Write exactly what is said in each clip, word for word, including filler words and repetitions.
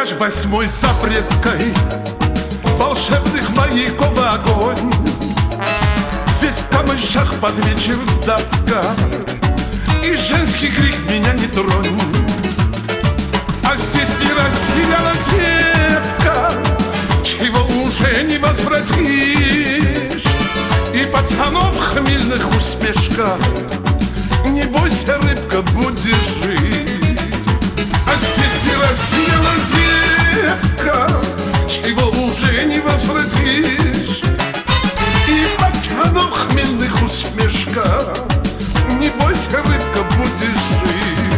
пляж восьмой запреткой волшебных маяков огонь. Здесь в камышах под вечер давка, и женский крик «меня не тронь». А здесь не растеряла девка, чего уже не возвратишь, и пацанов хмельных усмешка. Не бойся, рыбка, будешь жить. А здесь не растеряла девка, чего уже не возвратишь, и пацанов хмельных усмешка. Не бойся, рыбка, будешь жить.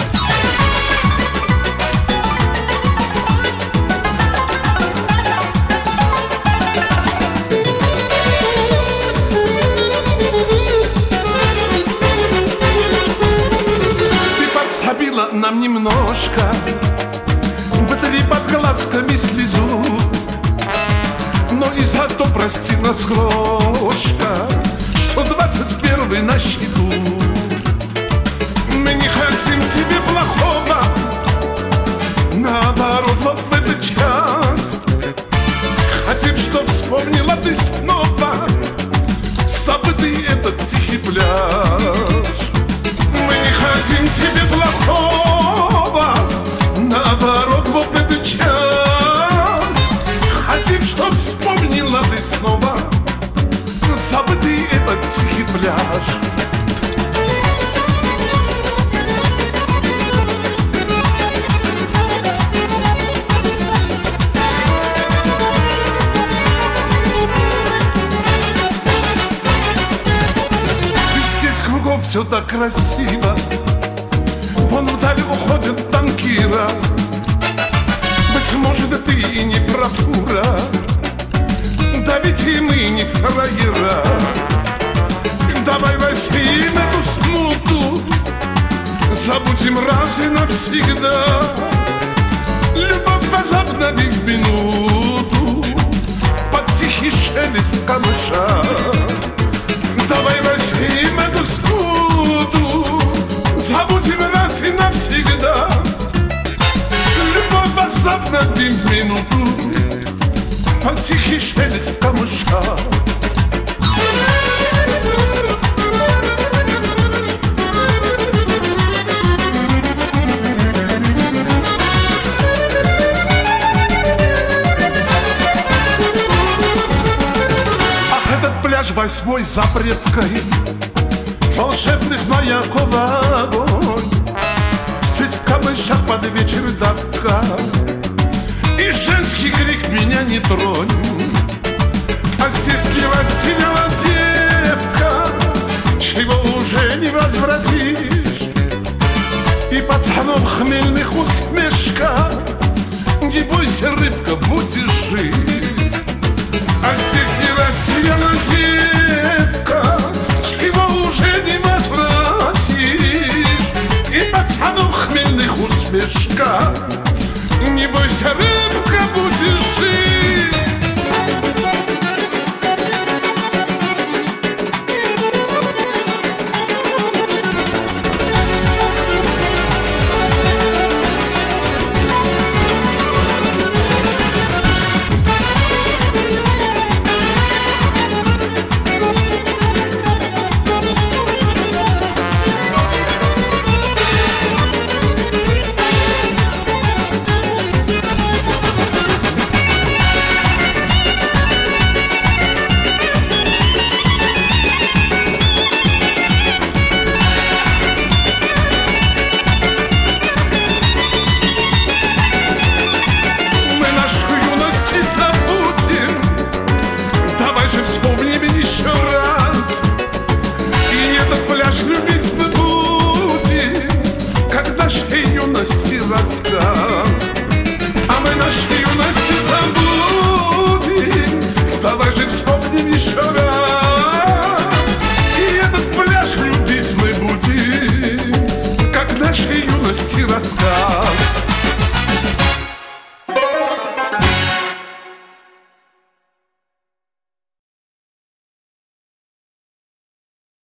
Подсобила нам немножко, вытри под глазками слезу, но и зато прости нас, крошка, что двадцать первый на счету. Мы не хотим тебе плохого, наоборот, вот в этот час хотим, чтоб вспомнила ты снова забытый этот тихий пляж. Мы не хотим тебе плохого, наоборот, вот этот час хотим, чтоб вспомнила ты снова забытый этот тихий пляж. Все так красиво, вон вдаль уходит танкира. Быть может, ты и не бравура, да ведь и мы не фраера. Давай возьмем эту смуту, забудем раз и навсегда. Любовь возобновим в минуту под тихий шелест камыша. Давай возьмем эту смуту, забудем раз и навсегда. Любовь возобновим в минуту под тихий шелест камыша. Пляж восьмой запреткой волшебных маяков огонь. Здесь в камышах под вечер давка, и женский крик «меня не тронь». А здесь не растеряла девка, чего уже не возвратишь, и пацанов хмельных усмешка. Не бойся, рыбка, будешь жить. А здесь не растеряна девка, чего уже не возвратишь, и пацанов хмельных усмешка.